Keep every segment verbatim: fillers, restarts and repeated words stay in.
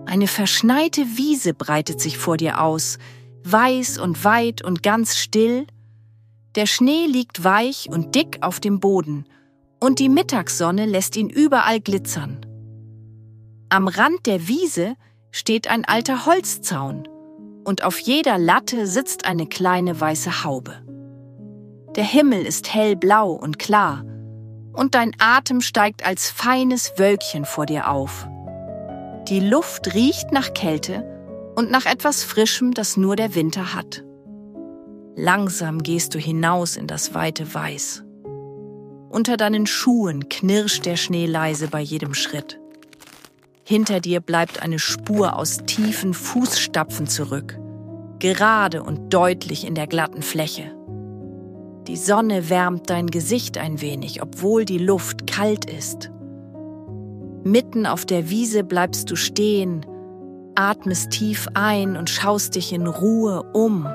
Eine verschneite Wiese breitet sich vor dir aus, weiß und weit und ganz still. Der Schnee liegt weich und dick auf dem Boden und die Mittagssonne lässt ihn überall glitzern. Am Rand der Wiese steht ein alter Holzzaun und auf jeder Latte sitzt eine kleine weiße Haube. Der Himmel ist hellblau und klar und dein Atem steigt als feines Wölkchen vor dir auf. Die Luft riecht nach Kälte und nach etwas Frischem, das nur der Winter hat. Langsam gehst du hinaus in das weite Weiß. Unter deinen Schuhen knirscht der Schnee leise bei jedem Schritt. Hinter dir bleibt eine Spur aus tiefen Fußstapfen zurück, gerade und deutlich in der glatten Fläche. Die Sonne wärmt dein Gesicht ein wenig, obwohl die Luft kalt ist. Mitten auf der Wiese bleibst du stehen, atmest tief ein und schaust dich in Ruhe um.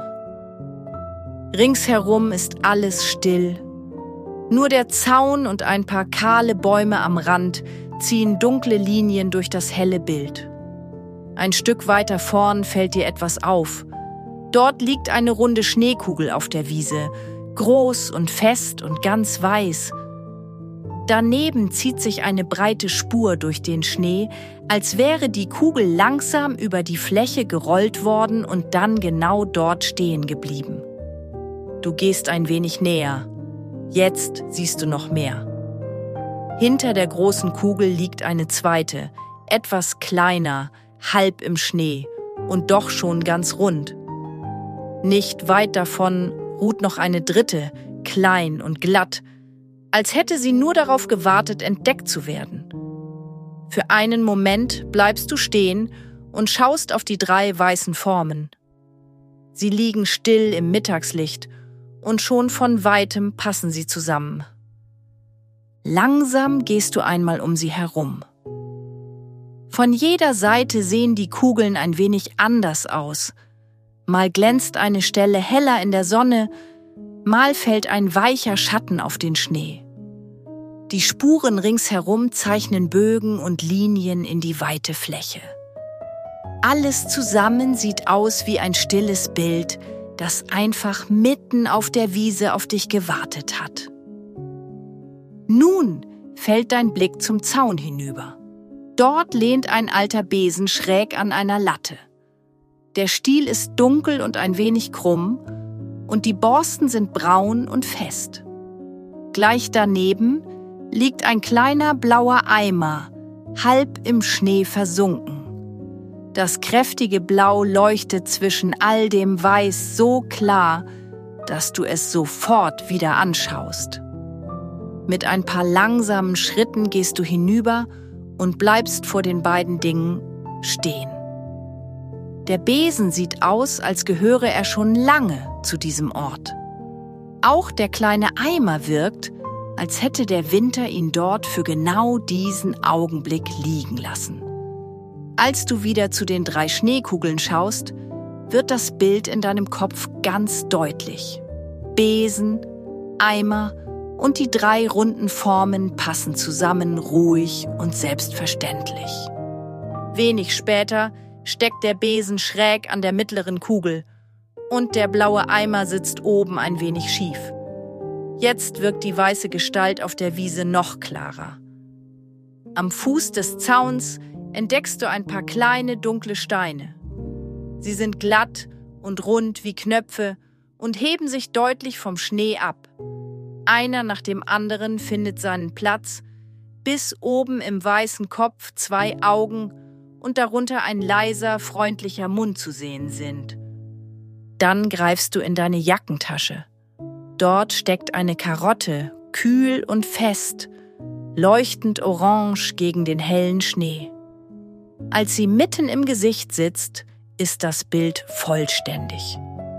Ringsherum ist alles still. Nur der Zaun und ein paar kahle Bäume am Rand ziehen dunkle Linien durch das helle Bild. Ein Stück weiter vorn fällt dir etwas auf. Dort liegt eine runde Schneekugel auf der Wiese, groß und fest und ganz weiß. Daneben zieht sich eine breite Spur durch den Schnee, als wäre die Kugel langsam über die Fläche gerollt worden und dann genau dort stehen geblieben. Du gehst ein wenig näher. Jetzt siehst du noch mehr. Hinter der großen Kugel liegt eine zweite, etwas kleiner, halb im Schnee und doch schon ganz rund. Nicht weit davon ruht noch eine dritte, klein und glatt, als hätte sie nur darauf gewartet, entdeckt zu werden. Für einen Moment bleibst du stehen und schaust auf die drei weißen Formen. Sie liegen still im Mittagslicht und schon von weitem passen sie zusammen. Langsam gehst du einmal um sie herum. Von jeder Seite sehen die Kugeln ein wenig anders aus. Mal glänzt eine Stelle heller in der Sonne, mal fällt ein weicher Schatten auf den Schnee. Die Spuren ringsherum zeichnen Bögen und Linien in die weite Fläche. Alles zusammen sieht aus wie ein stilles Bild, das einfach mitten auf der Wiese auf dich gewartet hat. Nun fällt dein Blick zum Zaun hinüber. Dort lehnt ein alter Besen schräg an einer Latte. Der Stiel ist dunkel und ein wenig krumm und die Borsten sind braun und fest. Gleich daneben liegt ein kleiner blauer Eimer, halb im Schnee versunken. Das kräftige Blau leuchtet zwischen all dem Weiß so klar, dass du es sofort wieder anschaust. Mit ein paar langsamen Schritten gehst du hinüber und bleibst vor den beiden Dingen stehen. Der Besen sieht aus, als gehöre er schon lange zu diesem Ort. Auch der kleine Eimer wirkt, als hätte der Winter ihn dort für genau diesen Augenblick liegen lassen. Als du wieder zu den drei Schneekugeln schaust, wird das Bild in deinem Kopf ganz deutlich. Besen, Eimer und die drei runden Formen passen zusammen, ruhig und selbstverständlich. Wenig später steckt der Besen schräg an der mittleren Kugel und der blaue Eimer sitzt oben ein wenig schief. Jetzt wirkt die weiße Gestalt auf der Wiese noch klarer. Am Fuß des Zauns entdeckst du ein paar kleine, dunkle Steine. Sie sind glatt und rund wie Knöpfe und heben sich deutlich vom Schnee ab. Einer nach dem anderen findet seinen Platz, bis oben im weißen Kopf zwei Augen und darunter ein leiser, freundlicher Mund zu sehen sind. Dann greifst du in deine Jackentasche. Dort steckt eine Karotte, kühl und fest, leuchtend orange gegen den hellen Schnee. Als sie mitten im Gesicht sitzt, ist das Bild vollständig.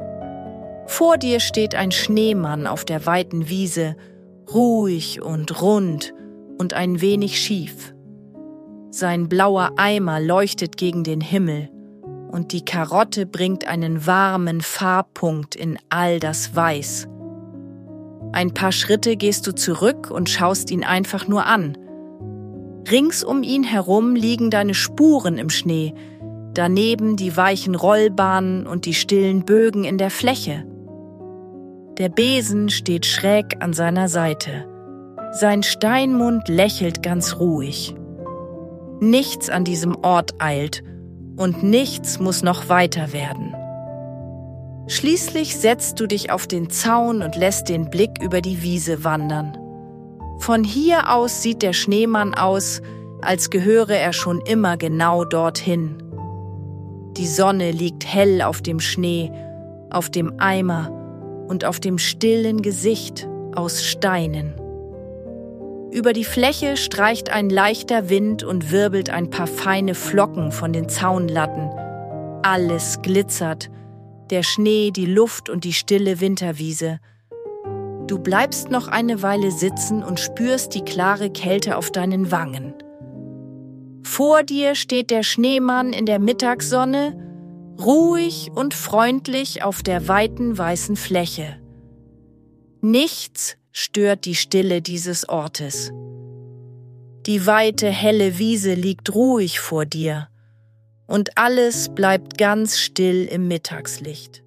Vor dir steht ein Schneemann auf der weiten Wiese, ruhig und rund und ein wenig schief. Sein blauer Eimer leuchtet gegen den Himmel und die Karotte bringt einen warmen Farbpunkt in all das Weiß. Ein paar Schritte gehst du zurück und schaust ihn einfach nur an. Rings um ihn herum liegen deine Spuren im Schnee, daneben die weichen Rollbahnen und die stillen Bögen in der Fläche. Der Besen steht schräg an seiner Seite. Sein Steinmund lächelt ganz ruhig. Nichts an diesem Ort eilt und nichts muss noch weiter werden. Schließlich setzt du dich auf den Zaun und lässt den Blick über die Wiese wandern. Von hier aus sieht der Schneemann aus, als gehöre er schon immer genau dorthin. Die Sonne liegt hell auf dem Schnee, auf dem Eimer und auf dem stillen Gesicht aus Steinen. Über die Fläche streicht ein leichter Wind und wirbelt ein paar feine Flocken von den Zaunlatten. Alles glitzert, der Schnee, die Luft und die stille Winterwiese. Du bleibst noch eine Weile sitzen und spürst die klare Kälte auf deinen Wangen. Vor dir steht der Schneemann in der Mittagssonne, ruhig und freundlich auf der weiten weißen Fläche. Nichts stört die Stille dieses Ortes. Die weite, helle Wiese liegt ruhig vor dir und alles bleibt ganz still im Mittagslicht.